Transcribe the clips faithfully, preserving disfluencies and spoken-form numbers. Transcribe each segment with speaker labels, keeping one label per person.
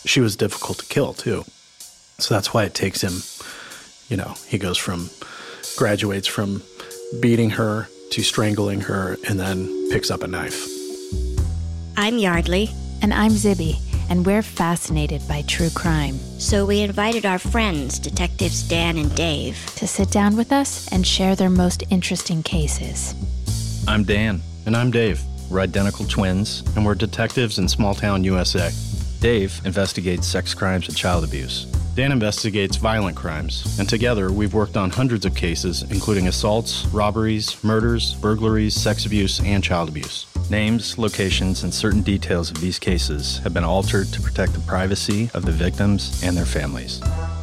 Speaker 1: she was difficult to kill, too. So that's why it takes him, you know, he goes from, graduates from beating her to strangling her and then picks up a knife.
Speaker 2: I'm Yardley.
Speaker 3: And I'm Zibby, and we're fascinated by true crime.
Speaker 2: So we invited our friends, Detectives Dan and Dave,
Speaker 3: to sit down with us and share their most interesting cases.
Speaker 4: I'm Dan.
Speaker 1: And I'm Dave.
Speaker 4: We're identical twins, and we're detectives in small-town U S A. Dave investigates sex crimes and child abuse.
Speaker 1: Dan investigates violent crimes, and together we've worked on hundreds of cases, including assaults, robberies, murders, burglaries, sex abuse, and child abuse.
Speaker 4: Names, locations, and certain details of these cases have been altered to protect the privacy of the victims and their families.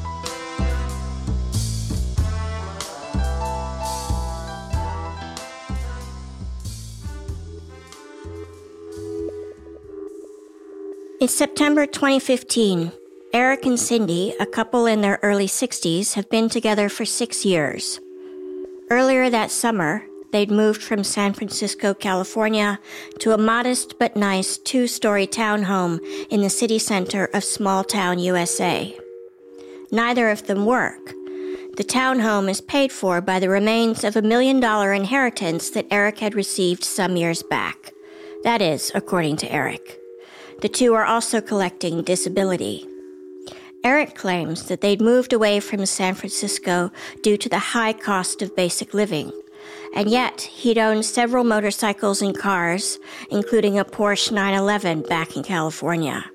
Speaker 2: It's September twenty fifteen. Eric and Cindy, a couple in their early sixties, have been together for six years. Earlier that summer, they'd moved from San Francisco, California, to a modest but nice two-story townhome in the city center of small-town U S A. Neither of them work. The townhome is paid for by the remains of a million-dollar inheritance that Eric had received some years back. That is, according to Eric. The two are also collecting disability. Eric claims that they'd moved away from San Francisco due to the high cost of basic living. And yet, he'd owned several motorcycles and cars, including a Porsche nine eleven back in California.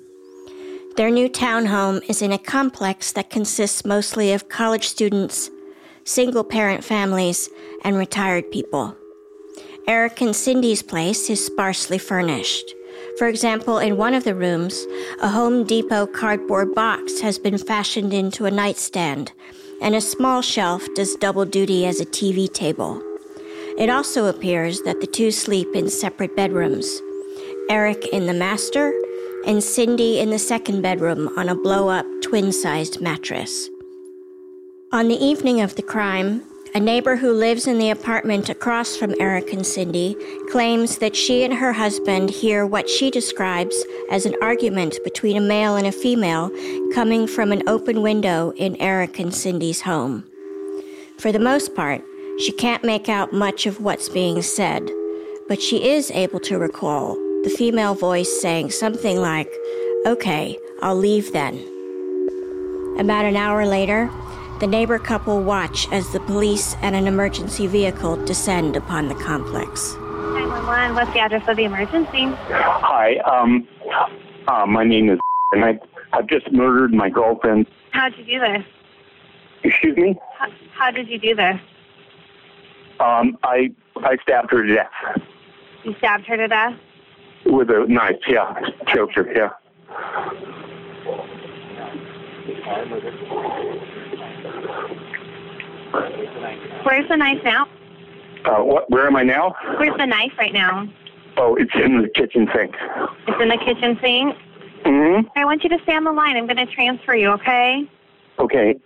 Speaker 2: Their new townhome is in a complex that consists mostly of college students, single-parent families, and retired people. Eric and Cindy's place is sparsely furnished. For example, in one of the rooms, a Home Depot cardboard box has been fashioned into a nightstand, and a small shelf does double duty as a T V table. It also appears that the two sleep in separate bedrooms, Eric in the master, and Cindy in the second bedroom on a blow-up twin-sized mattress. On the evening of the crime, a neighbor who lives in the apartment across from Eric and Cindy claims that she and her husband hear what she describes as an argument between a male and a female coming from an open window in Eric and Cindy's home. For the most part, she can't make out much of what's being said, but she is able to recall the female voice saying something like, "Okay, I'll leave then." About an hour later, the neighbor couple watch as the police and an emergency vehicle descend upon the complex.
Speaker 5: nine one one, what's the address of the emergency?
Speaker 6: Hi, um, uh, my name is, and I, I've just murdered my girlfriend.
Speaker 5: How'd you do this?
Speaker 6: Excuse me?
Speaker 5: How, how did you do this?
Speaker 6: Um, I, I stabbed her to death.
Speaker 5: You stabbed her to death?
Speaker 6: With a knife, yeah. Choked her, yeah.
Speaker 5: Where's the knife now?
Speaker 6: Uh, what, where am I now?
Speaker 5: Where's the knife right now?
Speaker 6: Oh, it's in the kitchen sink.
Speaker 5: It's in the kitchen sink?
Speaker 6: Mm-hmm.
Speaker 5: I want you to stay on the line. I'm going to transfer you, okay?
Speaker 6: Okay.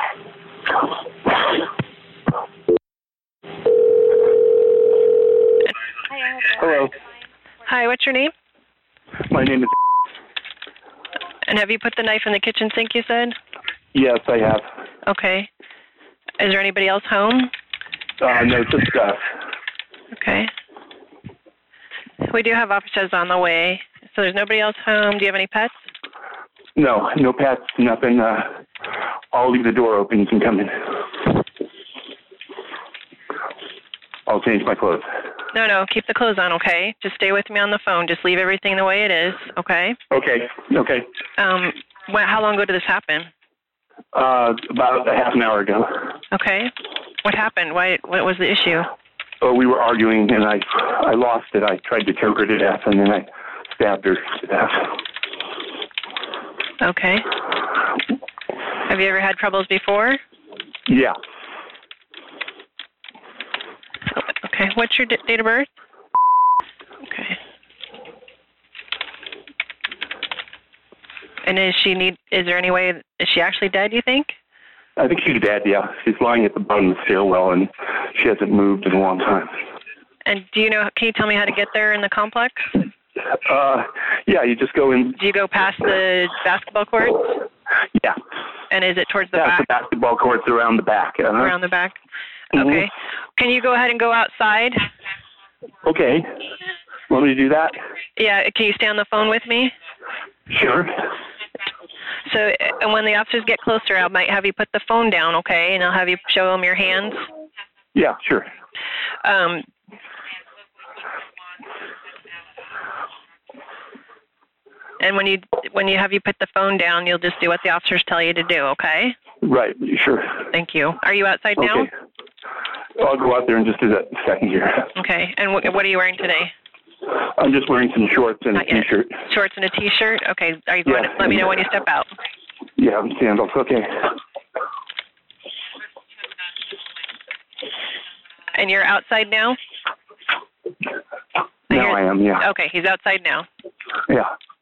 Speaker 6: Hello.
Speaker 7: Hi, what's your name?
Speaker 6: My name is...
Speaker 7: And have you put the knife in the kitchen sink, you said?
Speaker 6: Yes, I have.
Speaker 7: Okay. Is there anybody else home?
Speaker 6: Uh, no, just us.
Speaker 7: Okay. We do have officers on the way. So there's nobody else home. Do you have any pets?
Speaker 6: No, no pets, nothing. Uh, I'll leave the door open. You can come in. I'll change my clothes.
Speaker 7: No, no, keep the clothes on, okay? Just stay with me on the phone. Just leave everything the way it is, okay?
Speaker 6: Okay, okay.
Speaker 7: Um, wh- how long ago did this happen?
Speaker 6: Uh, about a half an hour ago.
Speaker 7: Okay. What happened? Why? What was the issue?
Speaker 6: Oh, we were arguing, and I, I lost it. I tried to choke her to death, and then I stabbed her to death.
Speaker 7: Okay. Have you ever had troubles before?
Speaker 6: Yeah.
Speaker 7: Okay. What's your d- date of birth? Okay. And is she need? Is there any way? Is she actually dead? You think?
Speaker 6: I think she's dead. Yeah, she's lying at the bottom of the stairwell, and she hasn't moved in a long time.
Speaker 7: And do you know? Can you tell me how to get there in the complex?
Speaker 6: Uh, Yeah, you just go in.
Speaker 7: Do you go past the basketball courts?
Speaker 6: Yeah.
Speaker 7: And is it towards the
Speaker 6: Past
Speaker 7: back?
Speaker 6: the basketball courts around the back. Uh-huh.
Speaker 7: Around the back?
Speaker 6: Mhm.
Speaker 7: Okay. Can you go ahead and go outside?
Speaker 6: Okay. Want me to do that?
Speaker 7: Yeah, can you stay on the phone with me?
Speaker 6: Sure.
Speaker 7: So and when the officers get closer, I might have you put the phone down, okay? And I'll have you show them your hands.
Speaker 6: Yeah, sure.
Speaker 7: Um, and when you when you have you put the phone down, you'll just do what the officers tell you to do, okay?
Speaker 6: Right, sure.
Speaker 7: Thank you. Are you outside now?
Speaker 6: Okay. I'll go out there in just a second here.
Speaker 7: Okay. And wh- what are you wearing today?
Speaker 6: I'm just wearing some shorts and
Speaker 7: Not
Speaker 6: a
Speaker 7: yet.
Speaker 6: T-shirt.
Speaker 7: Shorts and a T-shirt? Okay. Are you going
Speaker 6: Yeah.
Speaker 7: to let me know when you step out?
Speaker 6: Yeah, sandals. Okay.
Speaker 7: And you're outside now?
Speaker 6: Now I am, yeah.
Speaker 7: Okay, he's outside now.
Speaker 6: Yeah.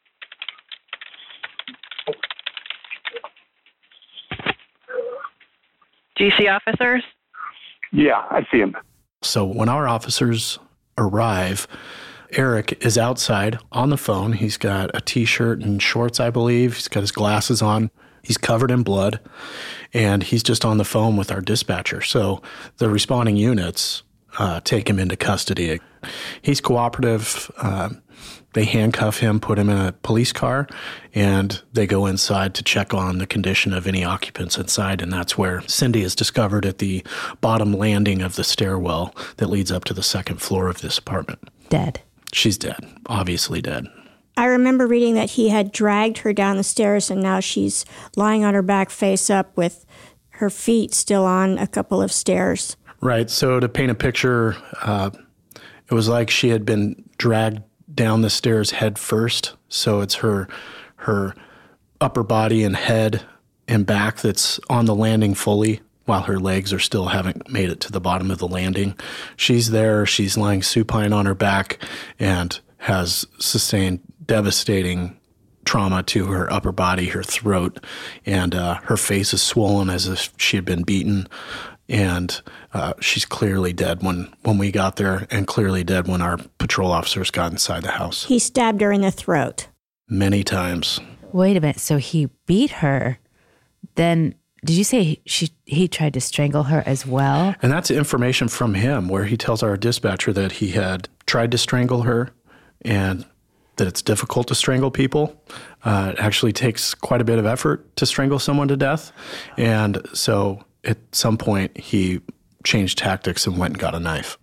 Speaker 7: Do you see officers?
Speaker 6: Yeah, I see him.
Speaker 1: So when our officers arrive, Eric is outside on the phone. He's got a T-shirt and shorts, I believe. He's got his glasses on. He's covered in blood, and he's just on the phone with our dispatcher. So the responding units uh, take him into custody. He's cooperative. Uh, they handcuff him, put him in a police car, and they go inside to check on the condition of any occupants inside. And that's where Cindy is discovered at the bottom landing of the stairwell that leads up to the second floor of this apartment.
Speaker 3: Dead.
Speaker 1: She's dead, obviously dead.
Speaker 2: I remember reading that he had dragged her down the stairs and now she's lying on her back face up with her feet still on a couple of stairs.
Speaker 1: Right. So to paint a picture, uh, it was like she had been dragged down the stairs head first. So it's her her upper body and head and back that's on the landing fully, while her legs are still haven't made it to the bottom of the landing. She's there. She's lying supine on her back and has sustained devastating trauma to her upper body, her throat, and uh, her face is swollen as if she had been beaten. And uh, she's clearly dead when, when we got there, and clearly dead when our patrol officers got inside the house.
Speaker 2: He stabbed her in the throat.
Speaker 1: Many times.
Speaker 3: Wait a minute. So he beat her. Then did you say he, she, he tried to strangle her as well?
Speaker 1: And that's information from him where he tells our dispatcher that he had tried to strangle her and that it's difficult to strangle people. Uh, it actually takes quite a bit of effort to strangle someone to death. And so at some point, he changed tactics and went and got a knife.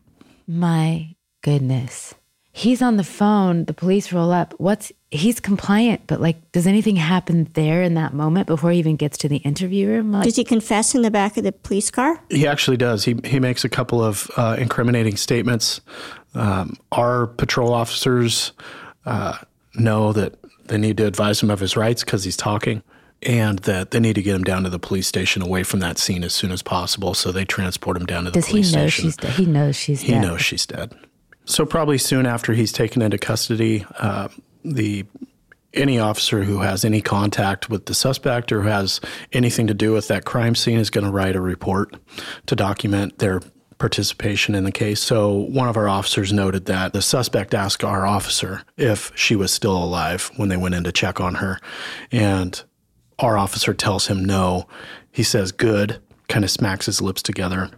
Speaker 3: My goodness. He's on the phone. The police roll up. What's he's compliant, but like, does anything happen there in that moment before he even gets to the interview room? Like,
Speaker 2: Does he confess in the back of the police car?
Speaker 1: He actually does. He he makes a couple of uh, incriminating statements. Um, our patrol officers uh, know that they need to advise him of his rights because he's talking, and that they need to get him down to the police station away from that scene as soon as possible. So they transport him down to the
Speaker 3: does
Speaker 1: police
Speaker 3: he know
Speaker 1: station.
Speaker 3: she's dead? He knows she's
Speaker 1: He
Speaker 3: dead.
Speaker 1: knows she's dead. So probably soon after he's taken into custody, uh, the any officer who has any contact with the suspect or who has anything to do with that crime scene is going to write a report to document their participation in the case. So one of our officers noted that the suspect asked our officer if she was still alive when they went in to check on her. And our officer tells him no. He says good, kind of smacks his lips together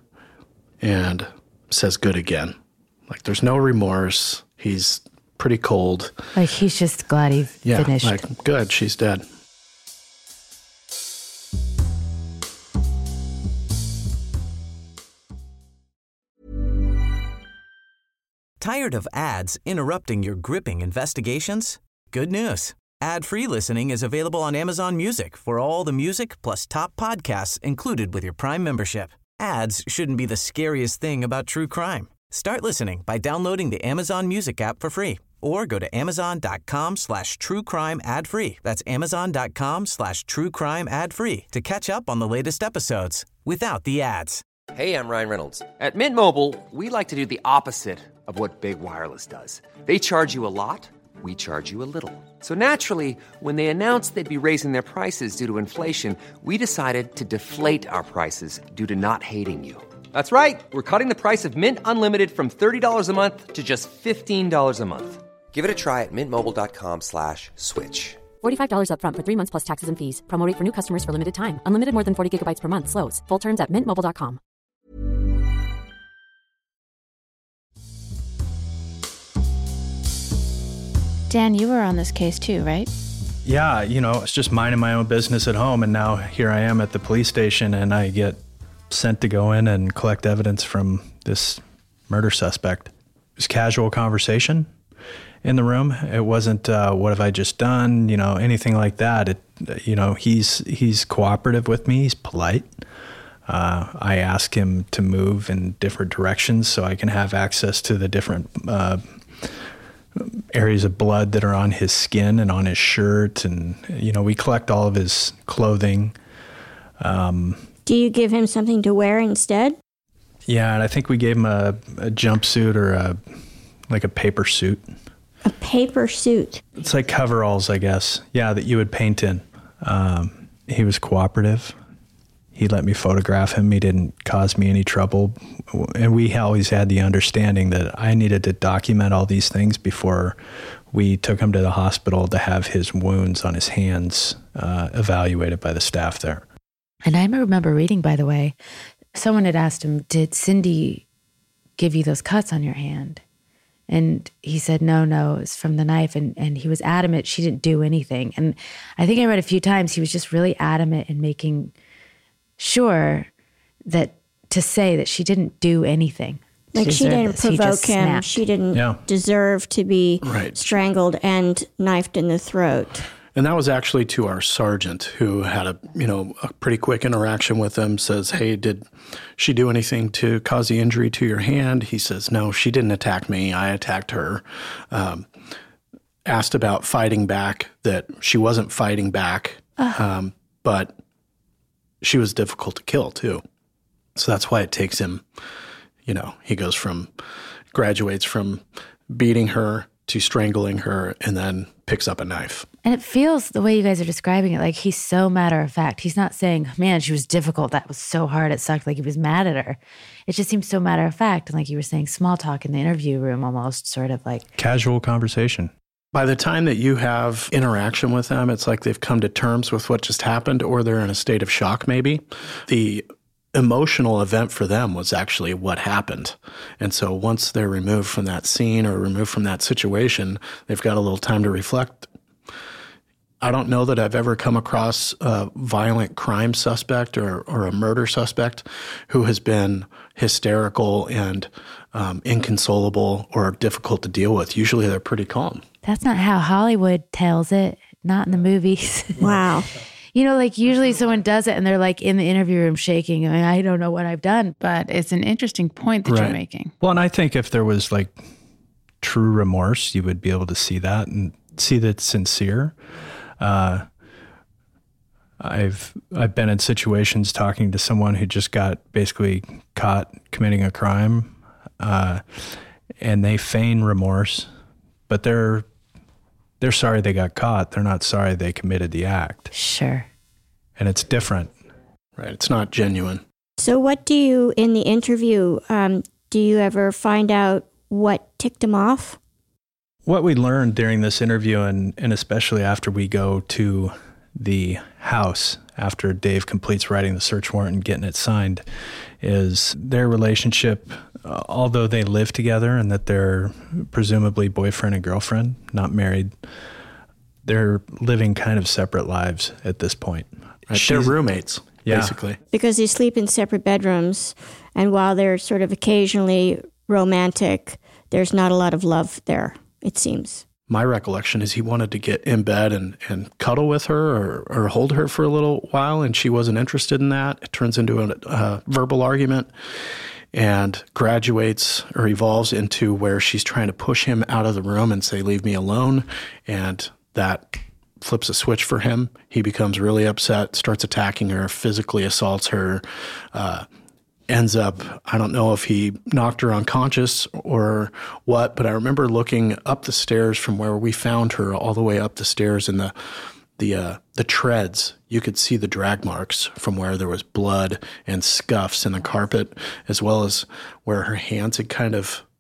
Speaker 1: and says good again. Like there's no remorse. He's pretty cold.
Speaker 3: Like he's just glad he
Speaker 1: Yeah,
Speaker 3: finished.
Speaker 1: like good, she's dead.
Speaker 8: Tired of ads interrupting your gripping investigations? Good news. Ad-free listening is available on Amazon Music for all the music plus top podcasts included with your Prime membership. Ads shouldn't be the scariest thing about true crime. Start listening by downloading the Amazon Music app for free or go to amazon.com slash true crime ad free. That's amazon.com slash true crime ad free to catch up on the latest episodes without the ads.
Speaker 9: Hey, I'm Ryan Reynolds. At Mint Mobile, we like to do the opposite of what Big Wireless does. They charge you a lot, we charge you a little. So naturally, when they announced they'd be raising their prices due to inflation, we decided to deflate our prices due to not hating you. That's right. We're cutting the price of Mint Unlimited from thirty dollars a month to just fifteen dollars a month. Give it a try at mintmobile.com slash switch.
Speaker 10: forty-five dollars up front for three months plus taxes and fees. Promo rate for new customers for limited time. Unlimited more than forty gigabytes per month. Slows full terms at mint mobile dot com.
Speaker 2: Dan, you were on this case too, right?
Speaker 4: Yeah, you know, it's just minding my own business at home, and now here I am at the police station, and I get sent to go in and collect evidence from this murder suspect. It was casual conversation in the room. It wasn't, uh, what have I just done? You know, anything like that. It, you know, he's he's cooperative with me. He's polite. Uh, I ask him to move in different directions so I can have access to the different uh, areas of blood that are on his skin and on his shirt. And, you know, we collect all of his clothing. Um,
Speaker 2: Do you give him something to wear instead?
Speaker 4: Yeah, and I think we gave him a, a jumpsuit or a like a paper suit.
Speaker 2: A paper suit.
Speaker 4: It's like coveralls, I guess. Yeah, that you would paint in. Um, he was cooperative. He let me photograph him. He didn't cause me any trouble. And we always had the understanding that I needed to document all these things before we took him to the hospital to have his wounds on his hands uh, evaluated by the staff there.
Speaker 3: And I remember reading, by the way, someone had asked him, did Cindy give you those cuts on your hand? And he said, no, no, it's from the knife. And, and he was adamant she didn't do anything. And I think I read a few times he was just really adamant in making sure that to say that she didn't do anything.
Speaker 2: Like she didn't
Speaker 3: this. He
Speaker 2: provoke him.
Speaker 3: snapped.
Speaker 2: She didn't
Speaker 1: Yeah.
Speaker 2: deserve to be
Speaker 1: Right.
Speaker 2: strangled and knifed in the throat.
Speaker 1: And that was actually to our sergeant, who had a, you know, a pretty quick interaction with him, says, hey, did she do anything to cause the injury to your hand? He says, no, she didn't attack me. I attacked her. Um, asked about fighting back, that she wasn't fighting back, um, but she was difficult to kill too. So that's why it takes him, you know, he goes from, graduates from beating her to strangling her and then picks up a knife.
Speaker 3: And it feels, the way you guys are describing it, like he's so matter of fact. He's not saying, man, she was difficult. That was so hard. It sucked. Like he was mad at her. It just seems so matter of fact. And like you were saying, small talk in the interview room, almost sort of like
Speaker 4: Casual conversation.
Speaker 1: By the time that you have interaction with them, it's like they've come to terms with what just happened, or they're in a state of shock maybe. The emotional event for them was actually what happened. And so once they're removed from that scene or removed from that situation, they've got a little time to reflect. I don't know that I've ever come across a violent crime suspect or, or a murder suspect who has been hysterical and um, inconsolable or difficult to deal with. Usually they're pretty calm.
Speaker 3: that's not how Hollywood tells it, not in the movies.
Speaker 2: Wow.
Speaker 3: You know, like usually someone does it and they're like in the interview room shaking. I, mean, I don't know what I've done.
Speaker 11: But it's an interesting point that
Speaker 4: Right.
Speaker 11: you're making.
Speaker 4: Well, and I think if there was like true remorse, you would be able to see that and see that it's sincere. Uh, I've I've been in situations talking to someone who just got basically caught committing a crime, uh, and they feign remorse, but they're they're sorry they got caught. They're not sorry they committed the act.
Speaker 3: Sure.
Speaker 4: And it's different.
Speaker 1: Right. It's not genuine.
Speaker 2: So what do you, in the interview, um, do you ever find out what ticked him off?
Speaker 4: What we learned during this interview, and, and especially after we go to the house, after Dave completes writing the search warrant and getting it signed, is their relationship, uh, although they live together and that they're presumably boyfriend and girlfriend, not married, they're living kind of separate lives at this point.
Speaker 1: Right.
Speaker 4: She's-
Speaker 1: They're roommates,
Speaker 4: Yeah.
Speaker 1: basically.
Speaker 2: Because they sleep in separate bedrooms, and while they're sort of occasionally romantic, there's not a lot of love there, it seems.
Speaker 1: My recollection is he wanted to get in bed and, and cuddle with her or, or hold her for a little while, and she wasn't interested in that. It turns into a uh, verbal argument and graduates or evolves into where she's trying to push him out of the room and say, leave me alone. And that flips a switch for him. He becomes really upset, starts attacking her, physically assaults her, uh, ends up, I don't know if he knocked her unconscious or what, but I remember looking up the stairs from where we found her all the way up the stairs, and the the uh, the treads, you could see the drag marks from where there was blood and scuffs in the carpet, as well as where her hands had kind of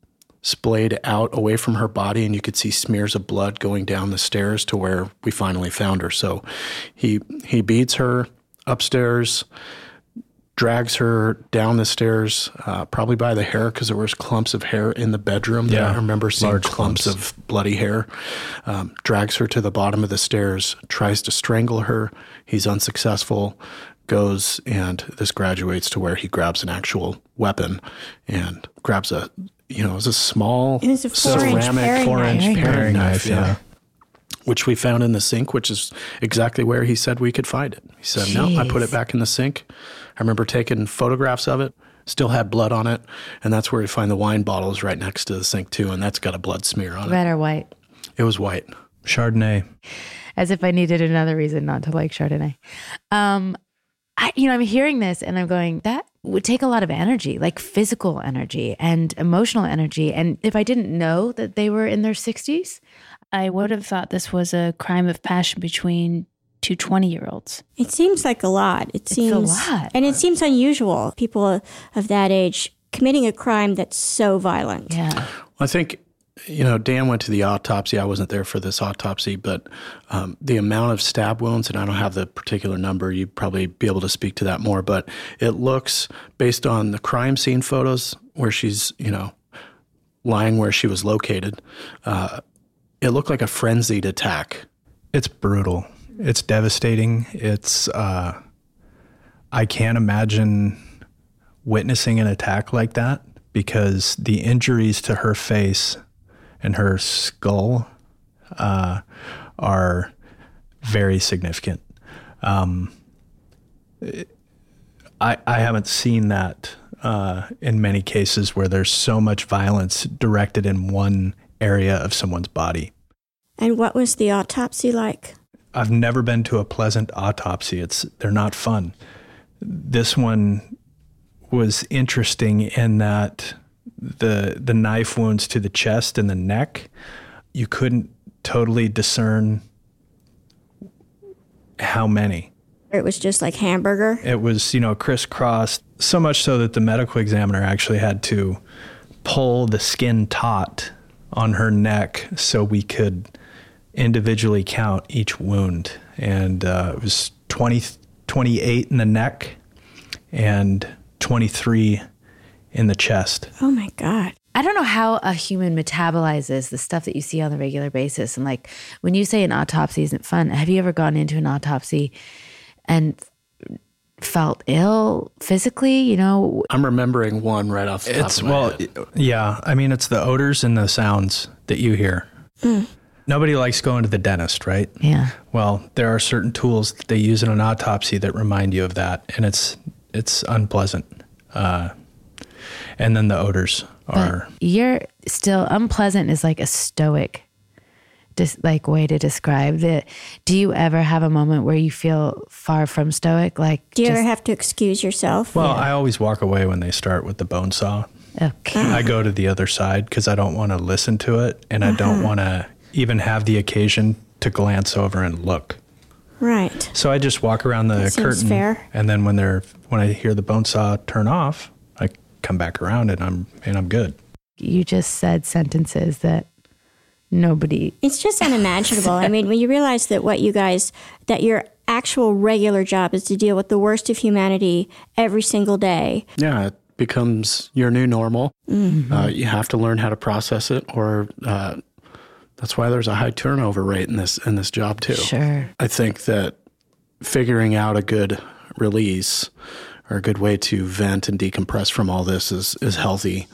Speaker 1: splayed out away from her body, and you could see smears of blood going down the stairs to where we finally found her. So he he beats her upstairs, drags her down the stairs, uh, probably by the hair, because there was clumps of hair in the bedroom.
Speaker 4: Yeah,
Speaker 1: I remember seeing
Speaker 4: large
Speaker 1: clumps,
Speaker 4: clumps
Speaker 1: of bloody hair. Um, drags her to the bottom of the stairs, tries to strangle her. He's unsuccessful. Goes, and this graduates to where he grabs an actual weapon and grabs a, you know, it was a small
Speaker 2: it was a four-inch paring
Speaker 1: four-inch
Speaker 2: knife.
Speaker 1: paring
Speaker 4: Paring
Speaker 1: knife,
Speaker 4: knife,
Speaker 1: yeah.
Speaker 4: yeah.
Speaker 1: Which we found in the sink, which is exactly where he said we could find it. He said, no, I put it back in the sink. I remember taking photographs of it, still had blood on it, and that's where we find the wine bottles right next to the sink too, and that's got a blood smear on it.
Speaker 3: Red or white?
Speaker 1: It was white.
Speaker 4: Chardonnay.
Speaker 3: As if I needed another reason not to like Chardonnay. Um, I, you know, I'm hearing this and I'm going, that would take a lot of energy, like physical energy and emotional energy. And if I didn't know that they were in their sixties,
Speaker 12: I would have thought this was a crime of passion between two twenty-year-olds.
Speaker 2: It seems like a lot. It
Speaker 3: It's
Speaker 2: seems
Speaker 3: a lot.
Speaker 2: And it seems unusual, people of that age committing a crime that's so violent.
Speaker 3: Yeah.
Speaker 1: I think, you know, Dan went to the autopsy. I wasn't there for this autopsy, but um, the amount of stab wounds, and I don't have the particular number, you'd probably be able to speak to that more, but it looks, based on the crime scene photos where she's, you know, lying where she was located, uh, it looked like a frenzied attack.
Speaker 4: It's brutal. It's devastating. It's, uh, I can't imagine witnessing an attack like that, because the injuries to her face and her skull uh, are very significant. Um, I, I haven't seen that uh, in many cases where there's so much violence directed in one area of someone's body.
Speaker 2: And what was the autopsy like?
Speaker 4: I've never been to a pleasant autopsy. It's they're not fun. This one was interesting in that the the knife wounds to the chest and the neck, you couldn't totally discern how many.
Speaker 2: It was just like hamburger?
Speaker 4: It was, you know, crisscrossed, so much so that the medical examiner actually had to pull the skin taut on her neck so we could individually count each wound. And uh, it was twenty, twenty-eight in the neck and twenty-three in the chest.
Speaker 2: Oh my God.
Speaker 3: I don't know how a human metabolizes the stuff that you see on a regular basis. And like, when you say an autopsy isn't fun, have you ever gone into an autopsy and felt ill physically, you know?
Speaker 1: I'm remembering one right off the top
Speaker 4: It's,
Speaker 1: of my
Speaker 4: well,
Speaker 1: head.
Speaker 4: yeah. I mean, it's the odors and the sounds that you hear.
Speaker 2: Mm.
Speaker 4: Nobody likes going to the dentist, right?
Speaker 3: Yeah.
Speaker 4: Well, there are certain tools that they use in an autopsy that remind you of that, and it's it's unpleasant. Uh, and then the odors are.
Speaker 3: But you're still, unpleasant is like a stoic dis, like way to describe it. Do you ever have a moment where you feel far from stoic? Like,
Speaker 2: do you
Speaker 3: just,
Speaker 2: ever have to excuse yourself?
Speaker 4: Well, I always walk away when they start with the bone saw.
Speaker 3: Okay.
Speaker 4: I go to the other side because I don't want to listen to it, and I don't want to even have the occasion to glance over and look.
Speaker 2: Right.
Speaker 4: So I just walk around the
Speaker 2: That seems
Speaker 4: curtain,
Speaker 2: fair.
Speaker 4: and then when they're when I hear the bone saw turn off, I come back around and I'm and I'm good.
Speaker 3: You just said sentences that nobody.
Speaker 2: It's just unimaginable. I mean, when you realize that what you guys, that your actual regular job is to deal with the worst of humanity every single day.
Speaker 1: Yeah, it becomes your new normal.
Speaker 2: Mm-hmm.
Speaker 1: Uh, you have to learn how to process it, or uh, that's why there's a high turnover rate in this in this job too.
Speaker 3: Sure.
Speaker 1: I think that figuring out a good release or a good way to vent and decompress from all this is is healthy.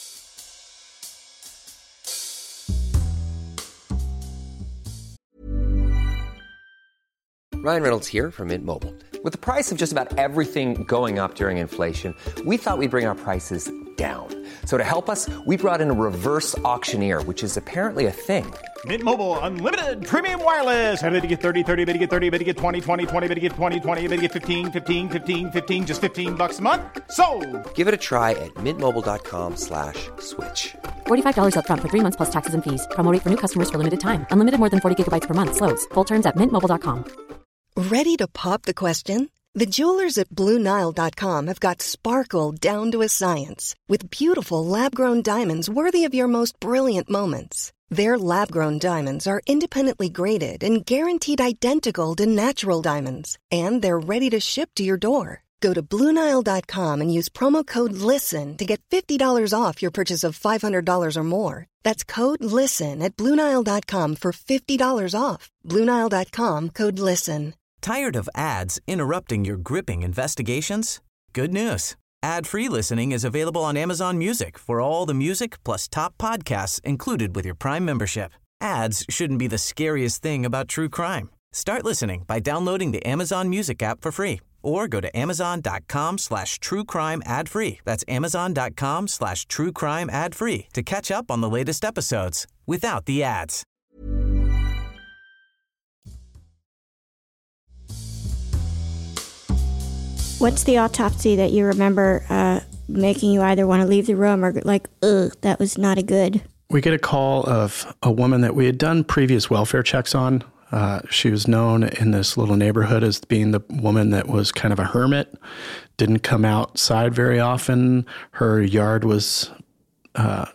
Speaker 9: Ryan Reynolds here from Mint Mobile. With the price of just about everything going up during inflation, we thought we'd bring our prices down. So to help us, we brought in a reverse auctioneer, which is apparently a thing.
Speaker 13: Mint Mobile Unlimited Premium Wireless. How to get thirty, thirty, bit to get thirty, bit to get twenty, twenty, twenty, bit to get twenty, twenty, bit to get fifteen, fifteen, fifteen, fifteen, just fifteen bucks a month? Sold!
Speaker 9: Give it a try at mintmobile.com slash switch.
Speaker 10: forty-five dollars up front for three months plus taxes and fees. Promo rate for new customers for limited time. Unlimited more than forty gigabytes per month slows. Full terms at mint mobile dot com.
Speaker 14: Ready to pop the question? The jewelers at Blue Nile dot com have got sparkle down to a science with beautiful lab-grown diamonds worthy of your most brilliant moments. Their lab-grown diamonds are independently graded and guaranteed identical to natural diamonds, and they're ready to ship to your door. Go to Blue Nile dot com and use promo code LISTEN to get fifty dollars off your purchase of five hundred dollars or more. That's code LISTEN at Blue Nile dot com for fifty dollars off. Blue Nile dot com, code LISTEN.
Speaker 8: Tired of ads interrupting your gripping investigations? Good news. Ad-free listening is available on Amazon Music for all the music plus top podcasts included with your Prime membership. Ads shouldn't be the scariest thing about true crime. Start listening by downloading the Amazon Music app for free or go to amazon.com slash true crime ad free. That's amazon.com slash true crime ad free to catch up on the latest episodes without the ads.
Speaker 2: What's the autopsy that you remember uh, making you either want to leave the room or like, ugh, that was not a good?
Speaker 1: We get a call of a woman that we had done previous welfare checks on. Uh, she was known in this little neighborhood as being the woman that was kind of a hermit, didn't come outside very often. Her yard was, uh,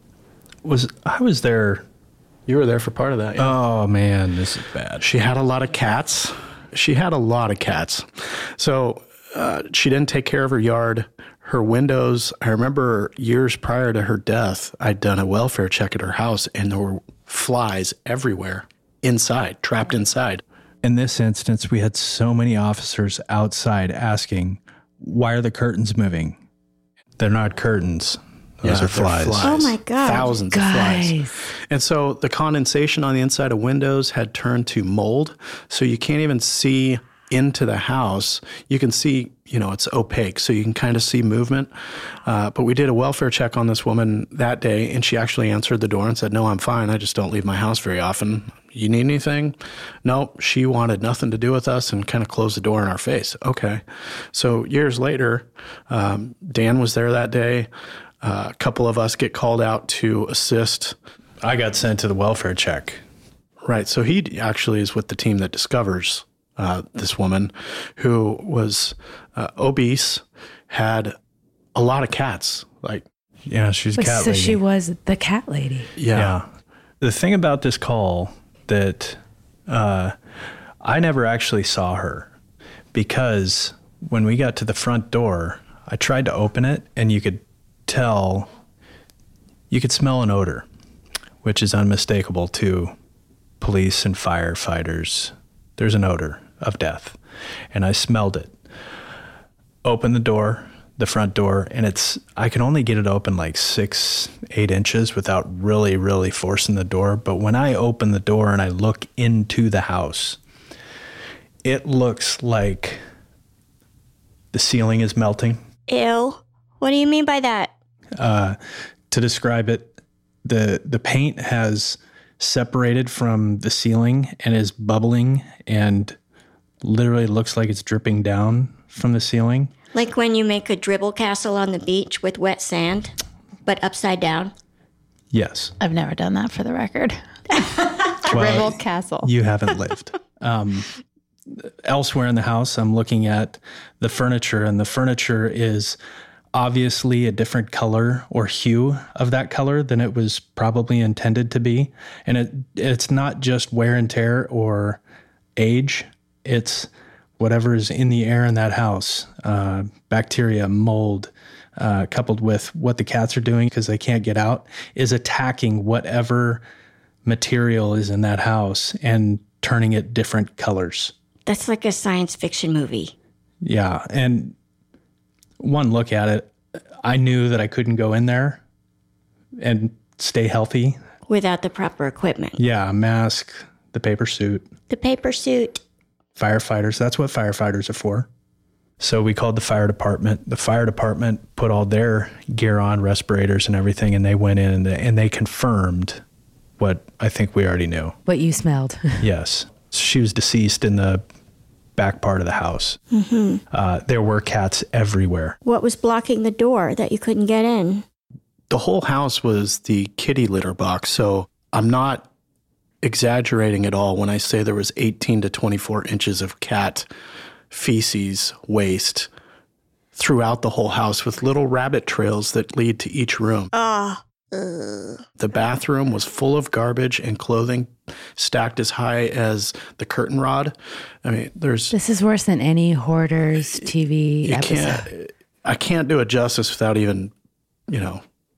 Speaker 4: was I was there.
Speaker 1: You were there for part of that. Yeah.
Speaker 4: Oh man, this is bad.
Speaker 1: She had a lot of cats. She had a lot of cats. So uh, she didn't take care of her yard. Her windows, I remember years prior to her death, I'd done a welfare check at her house and there were flies everywhere. Inside, trapped inside.
Speaker 4: In this instance, we had so many officers outside asking, why are the curtains moving? They're not curtains. Those
Speaker 1: yeah,
Speaker 4: are flies.
Speaker 1: flies.
Speaker 2: Oh my God.
Speaker 1: Thousands
Speaker 3: Guys.
Speaker 1: of flies. And so the condensation on the inside of windows had turned to mold. So you can't even see into the house. You can see, you know, it's opaque, so you can kind of see movement. Uh, but we did a welfare check on this woman that day, and she actually answered the door and said, no, I'm fine. I just don't leave my house very often. You need anything? No, she wanted nothing to do with us and kind of closed the door in our face. Okay. So years later, um, Dan was there that day. Uh, a couple of us get called out to assist.
Speaker 4: I got sent to the welfare check.
Speaker 1: Right. So he actually is with the team that discovers uh, this woman who was uh, obese, had a lot of cats. Like,
Speaker 4: yeah, she's a
Speaker 3: But
Speaker 4: cat
Speaker 3: so
Speaker 4: lady.
Speaker 3: she was the cat lady.
Speaker 1: Yeah.
Speaker 4: yeah. The thing about this call that uh, I never actually saw her, because when we got to the front door, I tried to open it and you could tell, you could smell an odor, which is unmistakable to police and firefighters. There's an odor of death, and I smelled it. Open the door, the front door, and it's, I can only get it open like six, eight inches without really, really forcing the door. But when I open the door and I look into the house, it looks like the ceiling is melting.
Speaker 2: Ew. What do you mean by that?
Speaker 4: Uh, to describe it, the the paint has separated from the ceiling and is bubbling and literally looks like it's dripping down from the ceiling.
Speaker 2: Like when you make a dribble castle on the beach with wet sand, but upside down?
Speaker 4: Yes.
Speaker 12: I've never done that, for the record.
Speaker 4: Well,
Speaker 12: Dribble castle.
Speaker 4: You haven't lived. Um, elsewhere in the house, I'm looking at the furniture, and the furniture is obviously a different color or hue of that color than it was probably intended to be. And it it's not just wear and tear or age. It's whatever is in the air in that house, uh, bacteria, mold, uh, coupled with what the cats are doing because they can't get out, is attacking whatever material is in that house and turning it different colors.
Speaker 2: That's like a science fiction movie.
Speaker 4: Yeah. And one look at it, I knew that I couldn't go in there and stay healthy.
Speaker 2: Without the proper equipment.
Speaker 4: Yeah. Mask, the paper suit.
Speaker 2: The paper suit.
Speaker 4: Firefighters. That's what firefighters are for. So we called the fire department. The fire department put all their gear on, respirators and everything, and they went in and they, and they confirmed what I think we already knew.
Speaker 3: What you smelled.
Speaker 4: Yes. She was deceased in the back part of the house.
Speaker 2: Mm-hmm.
Speaker 4: Uh, there were cats everywhere.
Speaker 2: What was blocking the door that you couldn't get in?
Speaker 1: The whole house was the kitty litter box. So I'm not exaggerating at all when I say there was eighteen to twenty-four inches of cat feces, waste throughout the whole house with little rabbit trails that lead to each room.
Speaker 2: Oh.
Speaker 1: The bathroom was full of garbage and clothing stacked as high as the curtain rod. I mean, there's...
Speaker 3: This is worse than any Hoarders T V
Speaker 1: you
Speaker 3: episode.
Speaker 1: Can't, I can't do it justice without even, you know,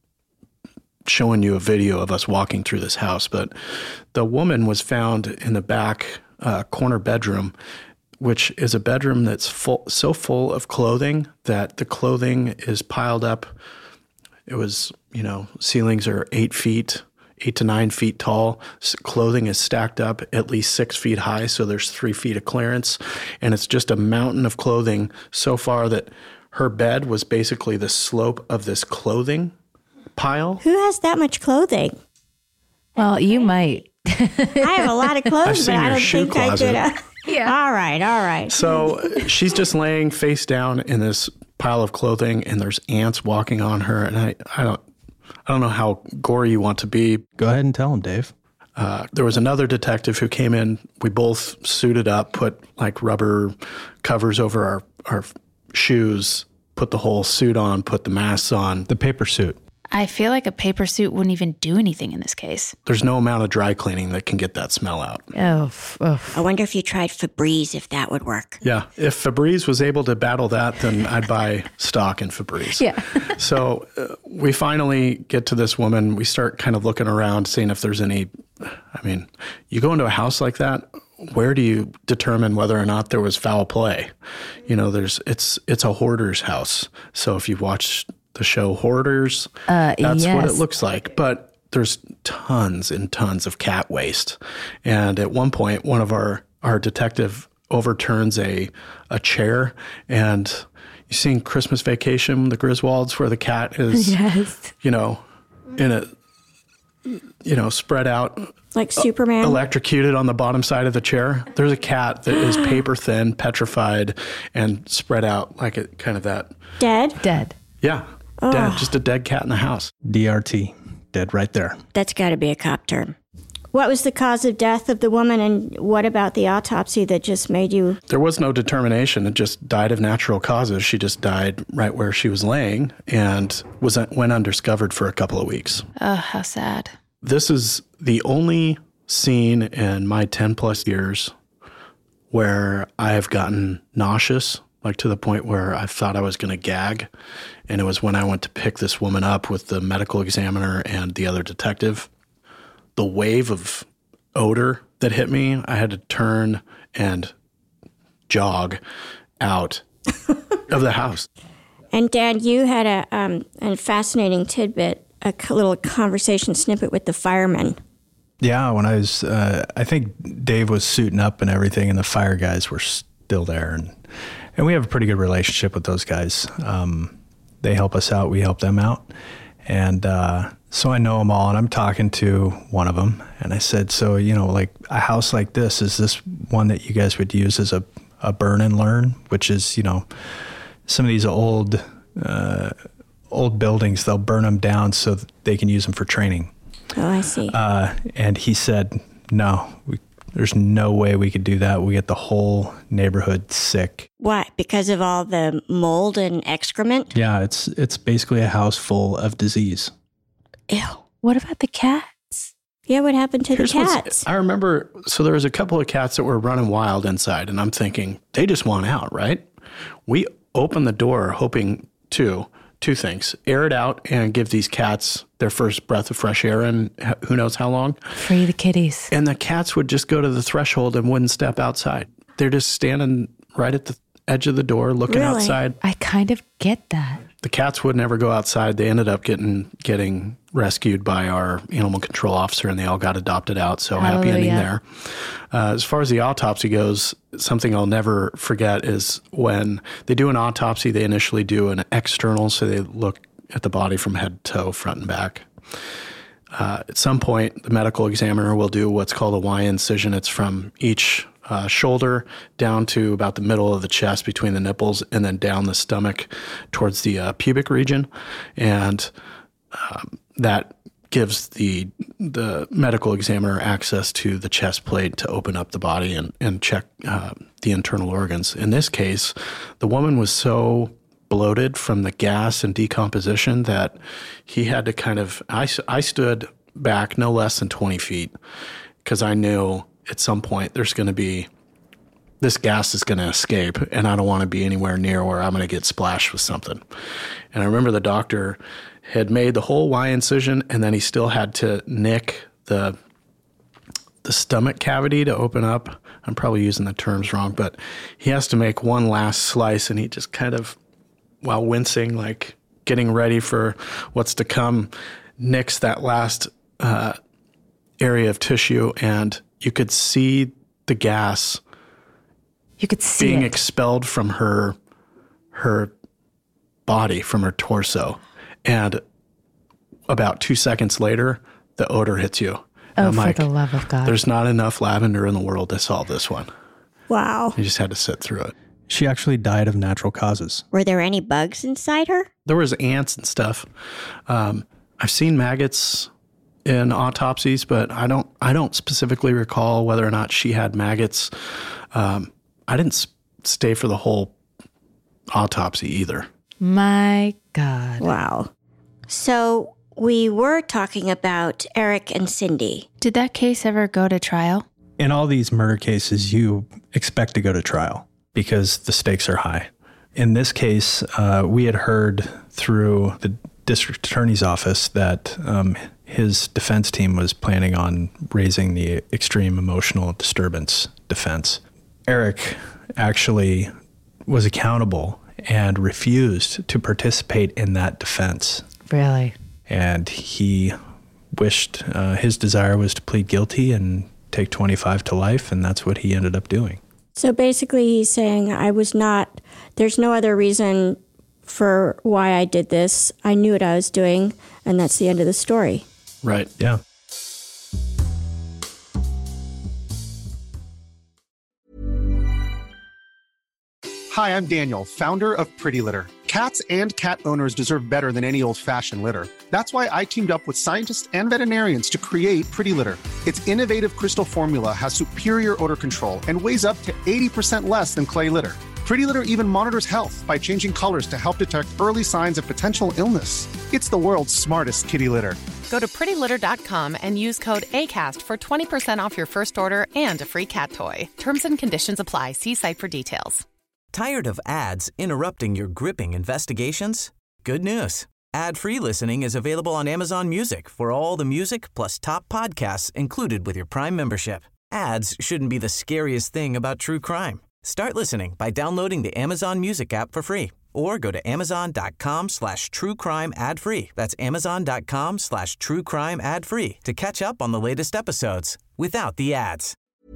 Speaker 1: showing you a video of us walking through this house. But the woman was found in the back uh, corner bedroom, which is a bedroom that's full, so full of clothing that the clothing is piled up. It was, you know, ceilings are eight feet, eight to nine feet tall. Clothing is stacked up at least six feet high, so there's three feet of clearance. And it's just a mountain of clothing so far that her bed was basically the slope of this clothing pile.
Speaker 2: Who has that much clothing?
Speaker 3: Well, you might.
Speaker 2: I have a lot of clothes,
Speaker 1: I've
Speaker 2: but
Speaker 1: seen
Speaker 2: I
Speaker 1: your
Speaker 2: don't
Speaker 1: shoe
Speaker 2: think
Speaker 1: closet.
Speaker 2: I could. Uh, yeah. All right, all right.
Speaker 1: So she's just laying face down in this pile of clothing, and there's ants walking on her. And I, I don't, I don't know how gory you want to be.
Speaker 4: Go ahead and tell him, Dave.
Speaker 1: Uh, there was another detective who came in. We both suited up, put like rubber covers over our, our shoes, put the whole suit on, put the masks on.
Speaker 4: The paper suit.
Speaker 12: I feel like a paper suit wouldn't even do anything in this case.
Speaker 1: There's no amount of dry cleaning that can get that smell out.
Speaker 3: Oh, oh.
Speaker 2: I wonder if you tried Febreze, if that would work.
Speaker 1: Yeah. If Febreze was able to battle that, then I'd buy stock in Febreze.
Speaker 3: Yeah.
Speaker 1: So uh, we finally get to this woman. We start kind of looking around, seeing if there's any, I mean, you go into a house like that, where do you determine whether or not there was foul play? You know, there's, it's, it's a hoarder's house. So if you've watched the show Hoarders,
Speaker 3: uh,
Speaker 1: that's
Speaker 3: yes.
Speaker 1: what it looks like. But there's tons and tons of cat waste. And at one point, one of our, our detective overturns a, a chair, and you seen Christmas Vacation, the Griswolds, where the cat is,
Speaker 3: yes.
Speaker 1: you know, in a, you know, spread out.
Speaker 2: Like Superman?
Speaker 1: Electrocuted on the bottom side of the chair. There's a cat that is paper thin, petrified, and spread out like a kind of that.
Speaker 2: Dead?
Speaker 3: Dead.
Speaker 1: Yeah.
Speaker 2: Oh.
Speaker 1: Dead. Just a dead cat in the house.
Speaker 4: D R T. Dead right there.
Speaker 2: That's got to be a cop term. What was the cause of death of the woman, and what about the autopsy that just made you...
Speaker 1: There was no determination. It just died of natural causes. She just died right where she was laying and was went undiscovered for a couple of weeks.
Speaker 12: Oh, how sad.
Speaker 1: This is the only scene in my ten plus years where I have gotten nauseous, like to the point where I thought I was going to gag. And it was when I went to pick this woman up with the medical examiner and the other detective. The wave of odor that hit me, I had to turn and jog out of the house.
Speaker 2: And Dan, you had a, um, a fascinating tidbit, a little conversation snippet with the firemen.
Speaker 4: Yeah, when I was, uh, I think Dave was suiting up and everything, and the fire guys were still there. And, and we have a pretty good relationship with those guys. Um, they help us out, we help them out. And uh, so I know them all, and I'm talking to one of them. And I said, so, you know, like a house like this, is this one that you guys would use as a, a burn and learn? Which is, you know, some of these old uh, old buildings, they'll burn them down so that they can use them for training.
Speaker 2: Oh, I see.
Speaker 4: Uh, and he said, no, we, there's no way we could do that. We get the whole neighborhood sick.
Speaker 2: Why? Because of all the mold and excrement?
Speaker 4: Yeah, it's it's basically a house full of disease.
Speaker 2: Ew.
Speaker 3: What about the cats?
Speaker 2: Yeah, what happened to
Speaker 1: Here's
Speaker 2: the
Speaker 1: what's-
Speaker 2: cats?
Speaker 1: I remember, so there was a couple of cats that were running wild inside, and I'm thinking, they just want out, right? We opened the door hoping to, two things, air it out and give these cats their first breath of fresh air in h- who knows how long.
Speaker 3: Free the kitties.
Speaker 1: And the cats would just go to the threshold and wouldn't step outside. They're just standing right at the edge of the door looking
Speaker 3: Really?
Speaker 1: outside.
Speaker 3: I kind of get that.
Speaker 1: The cats would never go outside. They ended up getting getting rescued by our animal control officer, and they all got adopted out. So happy ending
Speaker 3: Hallelujah.
Speaker 1: there. Uh, as far as the autopsy goes, something I'll never forget is when they do an autopsy, they initially do an external, so they look at the body from head to toe, front and back. Uh, at some point, the medical examiner will do what's called a Y incision. It's from each uh, shoulder down to about the middle of the chest between the nipples, and then down the stomach towards the uh, pubic region. And um, that gives the the medical examiner access to the chest plate to open up the body and, and check uh, the internal organs. In this case, the woman was so bloated from the gas and decomposition that he had to kind of, I, I stood back no less than twenty feet because I knew at some point there's going to be, this gas is going to escape and I don't want to be anywhere near where I'm going to get splashed with something. And I remember the doctor had made the whole Y incision and then he still had to nick the the stomach cavity to open up. I'm probably using the terms wrong, but he has to make one last slice and he just kind of, while wincing, like getting ready for what's to come, nicks that last uh, area of tissue and you could see the gas
Speaker 3: you could see
Speaker 1: being
Speaker 3: it.
Speaker 1: expelled from her her body, from her torso. And about two seconds later, the odor hits you.
Speaker 3: Oh,
Speaker 1: I'm
Speaker 3: for
Speaker 1: like,
Speaker 3: the love of God.
Speaker 1: There's not enough lavender in the world to solve this one.
Speaker 2: Wow.
Speaker 1: You just had to sit through it.
Speaker 4: She actually died of natural causes.
Speaker 2: Were there any bugs inside her?
Speaker 1: There was ants and stuff. Um, I've seen maggots in autopsies, but I don't I don't specifically recall whether or not she had maggots. Um, I didn't s- stay for the whole autopsy either.
Speaker 3: My God.
Speaker 2: Wow. So we were talking about Eric and Cindy.
Speaker 12: Did that case ever go to trial?
Speaker 4: In all these murder cases, you expect to go to trial because the stakes are high. In this case, uh, we had heard through the district attorney's office that um, his defense team was planning on raising the extreme emotional disturbance defense. Eric actually was accountable and refused to participate in that defense.
Speaker 3: Really?
Speaker 4: And he wished, uh, his desire was to plead guilty and take twenty-five to life, and that's what he ended up doing.
Speaker 2: So basically he's saying, I was not, there's no other reason for why I did this. I knew what I was doing, and that's the end of the story.
Speaker 1: Right.
Speaker 4: Yeah.
Speaker 15: Hi, I'm Daniel, founder of Pretty Litter. Cats and cat owners deserve better than any old-fashioned litter. That's why I teamed up with scientists and veterinarians to create Pretty Litter. Its innovative crystal formula has superior odor control and weighs up to eighty percent less than clay litter. Pretty Litter even monitors health by changing colors to help detect early signs of potential illness. It's the world's smartest kitty litter.
Speaker 16: Go to pretty litter dot com and use code ACAST for twenty percent off your first order and a free cat toy. Terms and conditions apply. See site for details.
Speaker 8: Tired of ads interrupting your gripping investigations? Good news. Ad-free listening is available on Amazon Music for all the music plus top podcasts included with your Prime membership. Ads shouldn't be the scariest thing about true crime. Start listening by downloading the Amazon Music app for free or go to amazon.com slash true crime ad free. That's amazon.com slash true crime ad free to catch up on the latest episodes without the ads.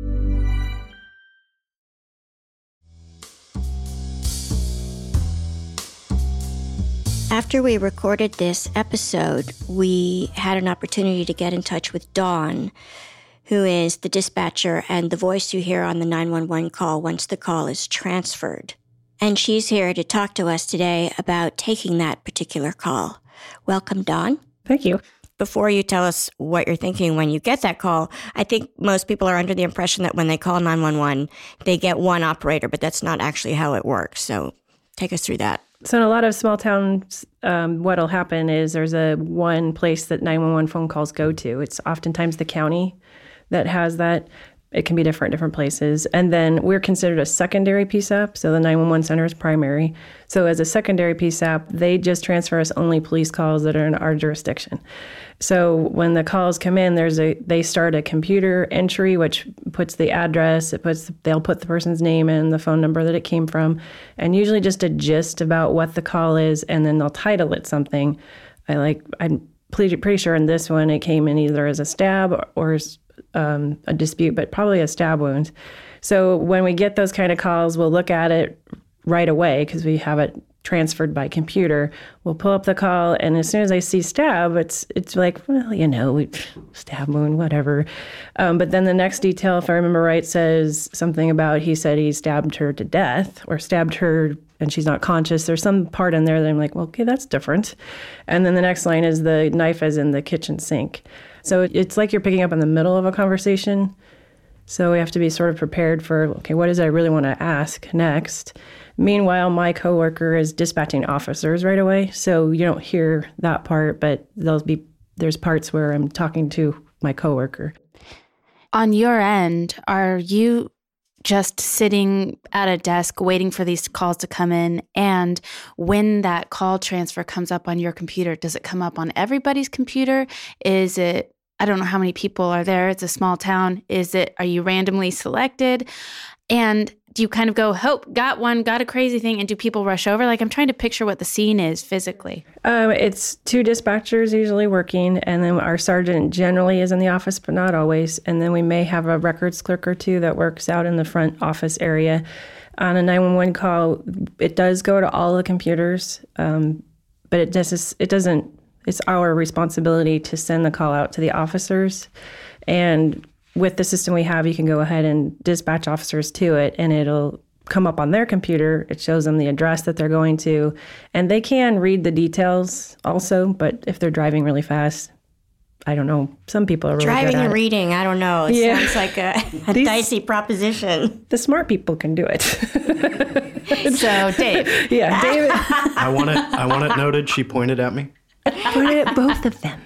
Speaker 2: After we recorded this episode, we had an opportunity to get in touch with Dawn, who is the dispatcher and the voice you hear on the nine one one call once the call is transferred. And she's here to talk to us today about taking that particular call. Welcome, Dawn.
Speaker 17: Thank you.
Speaker 2: Before you tell us what you're thinking when you get that call, I think most people are under the impression that when they call nine one one, they get one operator, but that's not actually how it works. So take us through that.
Speaker 17: So in a lot of small towns, um, what'll happen is there's a one place that nine one one phone calls go to. It's oftentimes the county that has that. It can be different, different places. And then we're considered a secondary P S A P, so the nine one one center is primary. So as a secondary P S A P, they just transfer us only police calls that are in our jurisdiction. So when the calls come in, there's a they start a computer entry, which puts the address, it puts they'll put the person's name in, the phone number that it came from, and usually just a gist about what the call is, and then they'll title it something. I like I'm pretty, pretty sure in this one it came in either as a stab or, or um, a dispute, but probably a stab wound. So when we get those kind of calls, we'll look at it right away because we have it transferred by computer. We'll pull up the call, and as soon as I see stab, it's it's like, well, you know, stab wound, whatever. Um, but then the next detail, if I remember right, says something about he said he stabbed her to death or stabbed her and she's not conscious. There's some part in there that I'm like, well, okay, that's different. And then the next line is the knife is in the kitchen sink. So it's like you're picking up in the middle of a conversation. So we have to be sort of prepared for, okay, what is it I really want to ask next? Meanwhile, my coworker is dispatching officers right away. So you don't hear that part, but there'll be there's parts where I'm talking to my coworker.
Speaker 12: On your end, are you just sitting at a desk waiting for these calls to come in? And when that call transfer comes up on your computer, does it come up on everybody's computer? Is it, I don't know how many people are there. It's a small town. Is it, are you randomly selected? And do you kind of go, hope, got one, got a crazy thing, and do people rush over? Like, I'm trying to picture what the scene is physically.
Speaker 17: Um, it's two dispatchers usually working, and then our sergeant generally is in the office, but not always. And then we may have a records clerk or two that works out in the front office area. On a nine one one call, it does go to all the computers, um, but it does, it doesn't, it's our responsibility to send the call out to the officers. And with the system we have, you can go ahead and dispatch officers to it, and it'll come up on their computer. It shows them the address that they're going to, and they can read the details also, but if they're driving really fast, I don't know. Some people are really
Speaker 2: driving
Speaker 17: good at
Speaker 2: and
Speaker 17: it.
Speaker 2: reading, I don't know. It
Speaker 17: Yeah.
Speaker 2: sounds like a, a
Speaker 17: These-
Speaker 2: dicey proposition.
Speaker 17: The smart people can do it.
Speaker 12: So, Dave.
Speaker 17: Yeah, David.
Speaker 1: I want it. I want it noted. She pointed at me.
Speaker 17: Pointed at both of them.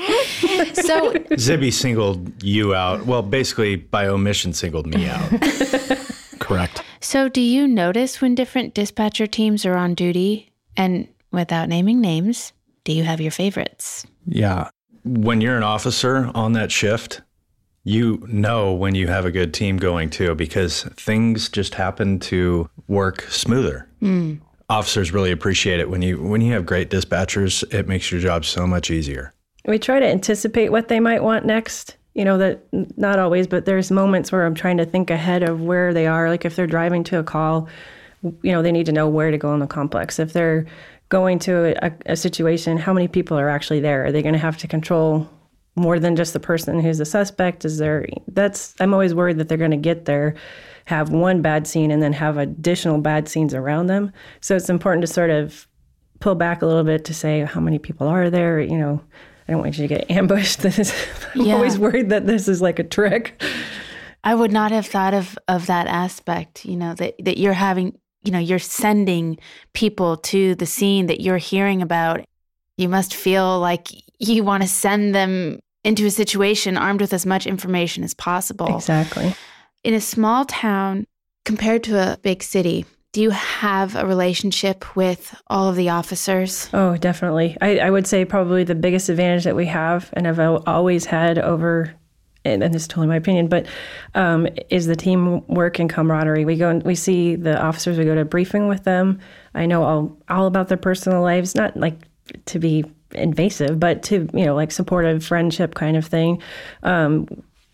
Speaker 12: So
Speaker 4: Zibby singled you out. Well, basically, by omission, singled me out.
Speaker 1: Correct.
Speaker 12: So do you notice when different dispatcher teams are on duty? And without naming names, do you have your favorites?
Speaker 4: Yeah. When you're an officer on that shift, you know when you have a good team going too, because things just happen to work smoother.
Speaker 12: Mm.
Speaker 4: Officers really appreciate it when you when you have great dispatchers. It makes your job so much easier.
Speaker 17: We try to anticipate what they might want next. You know, that not always, but there's moments where I'm trying to think ahead of where they are. Like if they're driving to a call, you know, they need to know where to go in the complex. If they're going to a, a situation, how many people are actually there? Are they going to have to control more than just the person who's the suspect? Is there, that's, I'm always worried that they're going to get there, have one bad scene and then have additional bad scenes around them. So it's important to sort of pull back a little bit to say, how many people are there? You know, I don't want you to get ambushed. I'm
Speaker 12: Yeah.
Speaker 17: always worried that this is like a trick.
Speaker 12: I would not have thought of, of that aspect, you know, that, that you're having, you know, you're sending people to the scene that you're hearing about. You must feel like you want to send them into a situation armed with as much information as possible.
Speaker 17: Exactly.
Speaker 12: In a small town compared to a big city, do you have a relationship with all of the officers?
Speaker 17: Oh, definitely. I, I would say probably the biggest advantage that we have, and have always had over, and, and this is totally my opinion, but um, is the teamwork and camaraderie. We go and we see the officers, we go to briefing with them. I know all, all about their personal lives, not like to be invasive, but to, you know, like supportive friendship kind of thing. Um,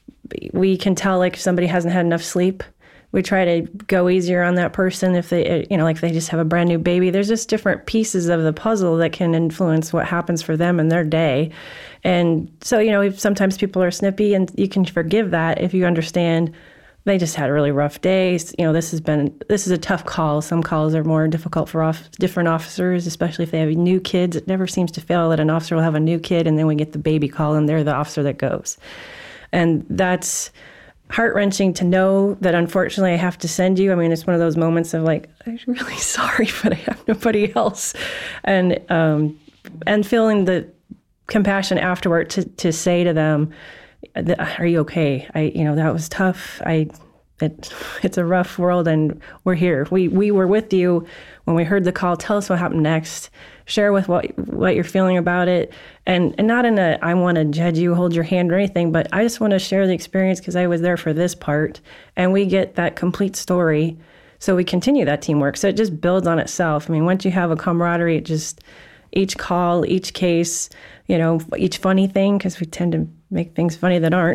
Speaker 17: we can tell like if somebody hasn't had enough sleep. We try to go easier on that person if they, you know, like they just have a brand new baby. There's just different pieces of the puzzle that can influence what happens for them in their day. And so, you know, if sometimes people are snippy, and you can forgive that if you understand they just had a really rough day. You know, this has been, this is a tough call. Some calls are more difficult for off, different officers, especially if they have new kids. It never seems to fail that an officer will have a new kid and then we get the baby call and they're the officer that goes. And that's heart-wrenching to know that unfortunately I have to send you. I mean, it's one of those moments of like, I'm really sorry, but I have nobody else. And um, and feeling the compassion afterward to to say to them, are you okay? I, you know, that was tough. I, it, it's a rough world and we're here. We we were with you when we heard the call. Tell us what happened next. Share with what what you're feeling about it. And, and not in a, I want to judge you, hold your hand or anything, but I just want to share the experience because I was there for this part. And we get that complete story. So we continue that teamwork. So it just builds on itself. I mean, once you have a camaraderie, it just, each call, each case, you know, each funny thing, because we tend to make things funny that aren't.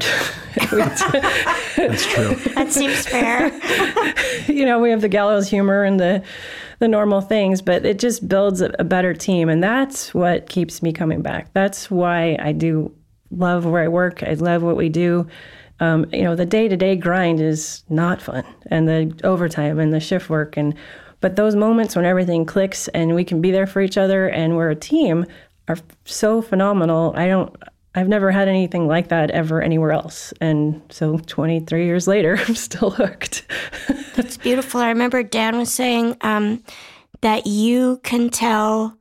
Speaker 1: That's true.
Speaker 2: That seems fair.
Speaker 17: You know, we have the gallows humor and the the normal things, but it just builds a, a better team. And that's what keeps me coming back. That's why I do love where I work. I love what we do. Um, you know, the day-to-day grind is not fun, and the overtime and the shift work. And but those moments when everything clicks and we can be there for each other and we're a team are so phenomenal. I don't, I've never had anything like that ever anywhere else. And so twenty-three years later, I'm still hooked.
Speaker 2: It's beautiful. I remember Dan was saying um, that you can tell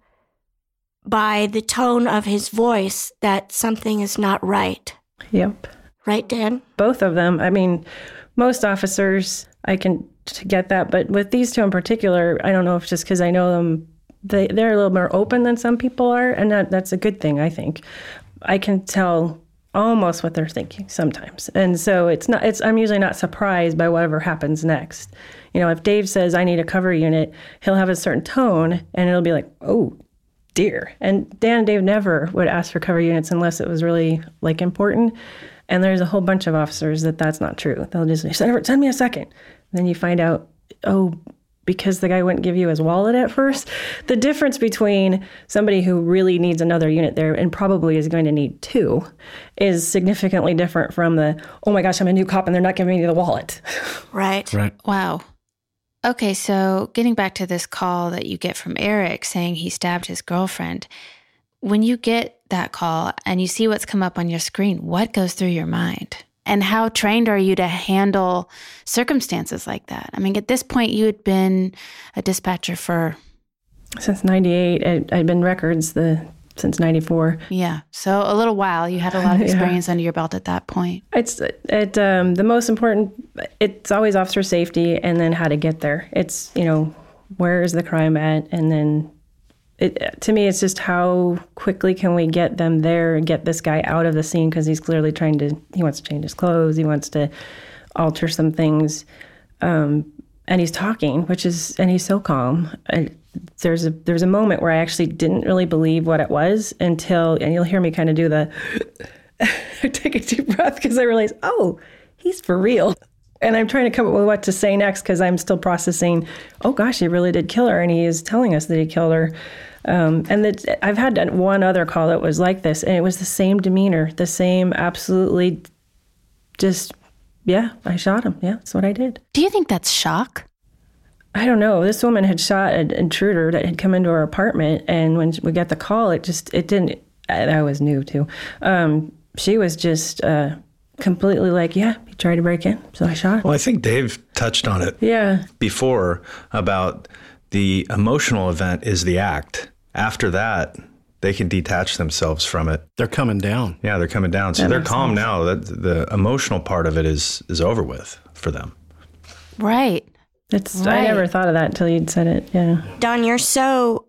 Speaker 2: by the tone of his voice that something is not right.
Speaker 17: Yep.
Speaker 2: Right, Dan?
Speaker 17: Both of them. I mean, most officers, I can get that. But with these two in particular, I don't know if it's just because I know them, they, they're a little more open than some people are. And that, that's a good thing, I think. I can tell almost what they're thinking sometimes. And so it's not, it's, I'm usually not surprised by whatever happens next. You know, if Dave says, I need a cover unit, he'll have a certain tone and it'll be like, oh, dear. And Dan and Dave never would ask for cover units unless it was really like important. And there's a whole bunch of officers that that's not true. They'll just say, send, send me a second. And then you find out, oh, because the guy wouldn't give you his wallet at first. The difference between somebody who really needs another unit there and probably is going to need two is significantly different from the, oh my gosh, I'm a new cop and they're not giving me the wallet.
Speaker 2: Right.
Speaker 1: Right.
Speaker 3: Wow. Okay, so getting back to this call that you get from Eric saying he stabbed his girlfriend, when you get that call and you see what's come up on your screen, what goes through your mind? And how trained are you to handle circumstances like that? I mean, at this point, you had been a dispatcher for...
Speaker 17: Since ninety-eight. I, I'd been records the since ninety-four.
Speaker 3: Yeah, so a little while. You had a lot of experience yeah. under your belt at that point.
Speaker 17: It's it, um, the most important, it's always officer safety and then how to get there. It's, you know, where is the crime at? And then... It, to me, it's just how quickly can we get them there and get this guy out of the scene because he's clearly trying to, he wants to change his clothes, he wants to alter some things, um, and he's talking, which is, and he's so calm. And there's a there's a moment where I actually didn't really believe what it was until, and you'll hear me kind of do the, take a deep breath because I realize, oh, he's for real. And I'm trying to come up with what to say next because I'm still processing, oh gosh, he really did kill her. And he is telling us that he killed her. Um, and that I've had one other call that was like this. And it was the same demeanor, the same absolutely just, yeah, I shot him. Yeah, that's what I did.
Speaker 3: Do you think that's shock?
Speaker 17: I don't know. This woman had shot an intruder that had come into her apartment. And when we got the call, it just, it didn't, I was new too. Um, she was just... Uh, completely like, yeah, he tried to break in, so I shot him.
Speaker 4: Well, I think Dave touched on it
Speaker 17: yeah.
Speaker 4: before about the emotional event is the act. After that, they can detach themselves from it.
Speaker 1: They're coming down.
Speaker 4: Yeah, they're coming down. So that they're calm sense. Now. That the emotional part of it is is over with for them.
Speaker 3: Right.
Speaker 17: It's.
Speaker 3: Right.
Speaker 17: I never thought of that until you'd said it. Yeah.
Speaker 2: Don, you're so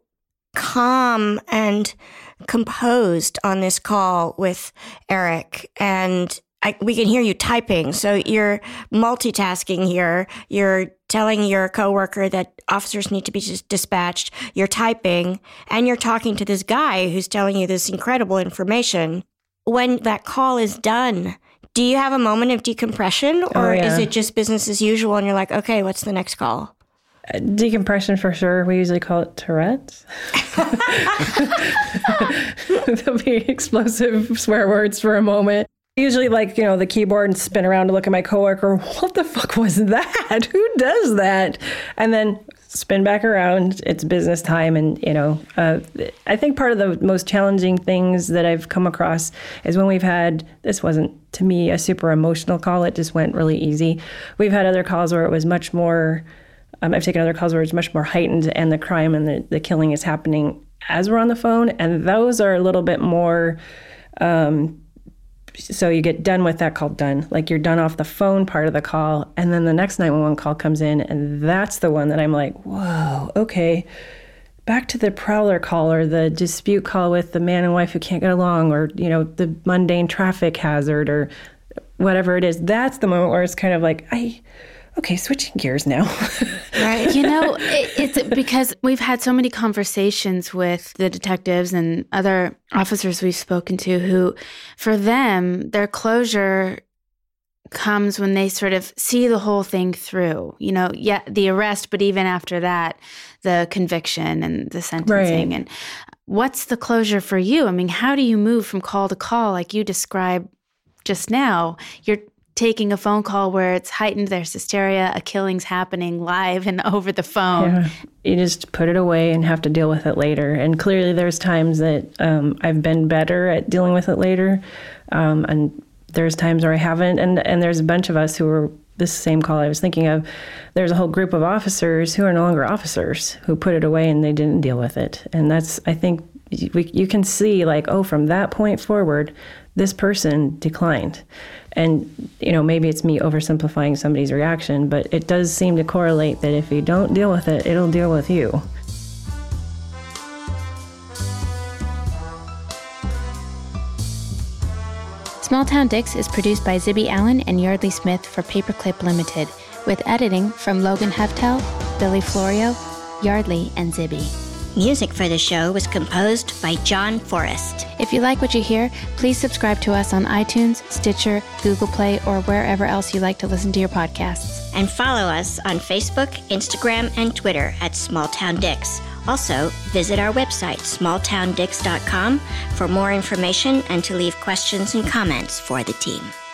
Speaker 2: calm and composed on this call with Eric, and I, we can hear you typing. So you're multitasking here. You're telling your coworker that officers need to be dis- dispatched. You're typing, and you're talking to this guy who's telling you this incredible information. When that call is done, do you have a moment of decompression, or
Speaker 17: oh, yeah.
Speaker 2: is it just business as usual and you're like, okay, what's the next call?
Speaker 17: Uh, decompression for sure. We usually call it Tourette's. There'll be explosive swear words for a moment. Usually, like, you know, the keyboard and spin around to look at my coworker. What the fuck was that? Who does that? And then spin back around. It's business time. And, you know, uh, I think part of the most challenging things that I've come across is when we've had, this wasn't to me a super emotional call. It just went really easy. We've had other calls where it was much more, um, I've taken other calls where it's much more heightened and the crime and the, the killing is happening as we're on the phone. And those are a little bit more, um, so you get done with that call done. Like you're done off the phone part of the call. And then the next nine one one call comes in. And that's the one that I'm like, whoa, okay. Back to the prowler call or the dispute call with the man and wife who can't get along, or, you know, the mundane traffic hazard or whatever it is. That's the moment where it's kind of like, I, Okay, switching gears now.
Speaker 12: Right. You know, it, it's because we've had so many conversations with the detectives and other officers we've spoken to who, for them, their closure comes when they sort of see the whole thing through. You know, yeah, the arrest, but even after that, the conviction and the sentencing.
Speaker 17: Right.
Speaker 12: And what's the closure for you? I mean, how do you move from call to call like you described just now? You're taking a phone call where it's heightened, there's hysteria, a killing's happening live and over the phone.
Speaker 17: Yeah. You just put it away and have to deal with it later. And clearly there's times that um, I've been better at dealing with it later. Um, and there's times where I haven't. And, and there's a bunch of us who were this same call I was thinking of. There's a whole group of officers who are no longer officers who put it away and they didn't deal with it. And that's, I think, we, you can see like, oh, from that point forward, this person declined. And, you know, maybe it's me oversimplifying somebody's reaction, but it does seem to correlate that if you don't deal with it, it'll deal with you.
Speaker 12: Small Town Dicks is produced by Zibby Allen and Yardley Smith for Paperclip Limited, with editing from Logan Heftel, Billy Florio, Yardley, and Zibby.
Speaker 2: Music for the show was composed by John Forrest.
Speaker 12: If you like what you hear, please subscribe to us on iTunes, Stitcher, Google Play, or wherever else you like to listen to your podcasts.
Speaker 2: And follow us on Facebook, Instagram, and Twitter at Small Town Dicks. Also, visit our website, small town dicks dot com, for more information and to leave questions and comments for the team.